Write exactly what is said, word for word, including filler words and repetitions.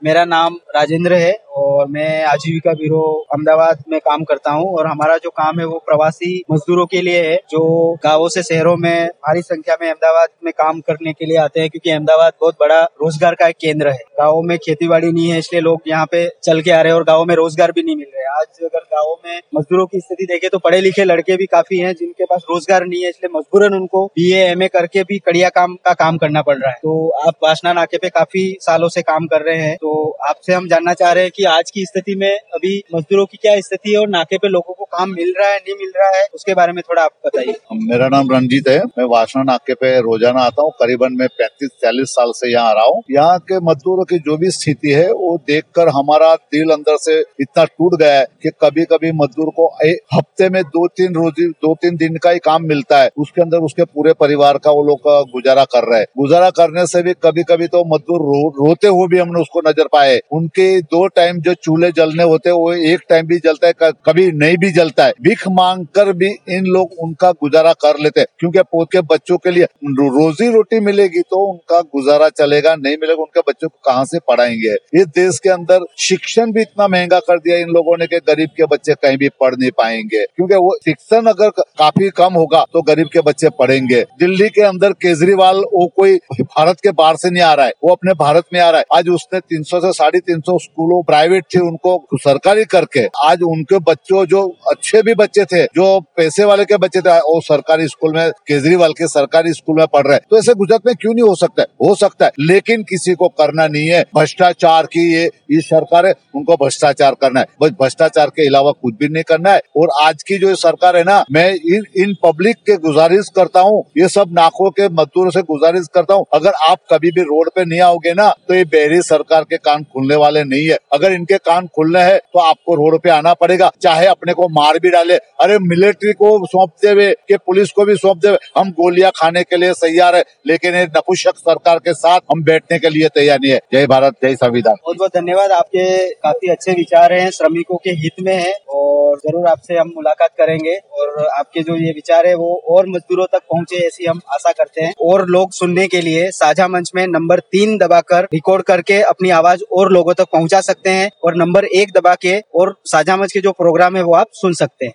मेरा नाम राजेंद्र है और मैं आजीविका ब्यूरो अहमदाबाद में काम करता हूं और हमारा जो काम है वो प्रवासी मजदूरों के लिए है, जो गांवों से शहरों में भारी संख्या में अहमदाबाद में काम करने के लिए आते हैं, क्योंकि अहमदाबाद बहुत बड़ा रोजगार का एक केंद्र है। गांवों में खेतीबाड़ी नहीं है, इसलिए लोग यहाँ पे चल के आ रहे हैं और गांवों में रोजगार भी नहीं मिल रहे। आज अगर गांवों में मजदूरों की स्थिति देखें तो पढ़े लिखे लड़के भी काफी हैं जिनके पास रोजगार नहीं है, इसलिए मजबूरन उनको बी ए एम ए करके भी कड़िया काम का काम करना पड़ रहा है। तो आप वासना नाके पे काफी सालों से काम कर रहे हैं, तो आपसे हम जानना चाह रहे हैं कि आज की स्थिति में अभी मजदूरों की क्या स्थिति है और नाके पे लोगों को काम मिल रहा है नहीं मिल रहा है, उसके बारे में थोड़ा आप बताइए। मेरा नाम रंजीत है, मैं वासना नाके पे रोजाना आता हूँ। करीबन मैं पैंतीस चालीस साल से यहाँ आ रहा हूँ। यहाँ के मजदूरों की जो भी स्थिति है वो देखकर हमारा दिल अंदर से इतना टूट गया है कि कभी कभी मजदूर को हफ्ते में दो तीन रोजी दो तीन दिन का ही काम मिलता है, उसके अंदर उसके पूरे परिवार का वो लोग गुजारा कर रहे हैं। गुजारा करने से भी कभी कभी तो मजदूर रो, रोते हुए भी हमने उसको नजर पाए। उनके दो टाइम जो चूल्हे जलने होते हैं वो एक टाइम भी जलता है, कभी नहीं भी जलता है। भीख मांग कर भी इन लोग उनका गुजारा कर लेते हैं, क्योंकि पोत के बच्चों के लिए रोजी रोटी मिलेगी तो उनका गुजारा चलेगा, नहीं मिलेगा उनके बच्चों को कहाँ से पढ़ाएंगे। इस देश के अंदर शिक्षण भी इतना महंगा कर दिया इन लोगों ने कि गरीब के बच्चे कहीं भी पढ़ नहीं पाएंगे, क्योंकि वो शिक्षण अगर काफी कम होगा तो गरीब के बच्चे पढ़ेंगे। दिल्ली के अंदर केजरीवाल वो कोई भारत के बाहर से नहीं आ रहा है, वो अपने भारत में आ रहा है। आज उसने तीन सौ से साढ़े तीन सौ स्कूलों प्राइवेट थे उनको सरकारी करके आज उनके बच्चों जो अच्छे भी बच्चे थे, जो पैसे वाले के बच्चे थे, वो सरकारी स्कूल में केजरीवाल के सरकारी स्कूल में पढ़ रहे हैं। तो ऐसे गुजरात में क्यों नहीं हो सकता है? हो सकता है, लेकिन किसी को करना नहीं है। भ्रष्टाचार की ये ये सरकार है, उनको भ्रष्टाचार करना है, बस भ्रष्टाचार के अलावा कुछ भी नहीं करना है। और आज की जो सरकार है ना, मैं इन इन पब्लिक के गुजारिश करता हूँ, ये सब नाकों के मजदूरों से गुजारिश करता हूँ, अगर आप कभी भी रोड पे नहीं आओगे ना तो ये बहरी सरकार के कान खुलने वाले नहीं है। अगर इनके कान खुलने हैं तो आपको रोड पे आना पड़ेगा, चाहे अपने को मार भी डाले। अरे मिलिट्री को सौंप देवे कि पुलिस को भी सौंप देवे, हम गोलियां खाने के लिए तैयार है, लेकिन ये नपुंसक सरकार के साथ हम बैठने के लिए तैयार नहीं है। जय भारत, जय संविधान। बहुत बहुत धन्यवाद, आपके काफी अच्छे विचार हैं, श्रमिकों के हित में है और जरूर आपसे हम मुलाकात करेंगे और आपके जो ये विचार है वो और मजदूरों तक पहुंचे ऐसी हम आशा करते हैं। और लोग सुनने के लिए साझा मंच में नंबर तीन दबाकर रिकॉर्ड करके अपनी आवाज और लोगों तक पहुंचा सकते हैं और नंबर एक दबा के और साझा मंच के जो प्रोग्राम है वो आप सुन सकते हैं।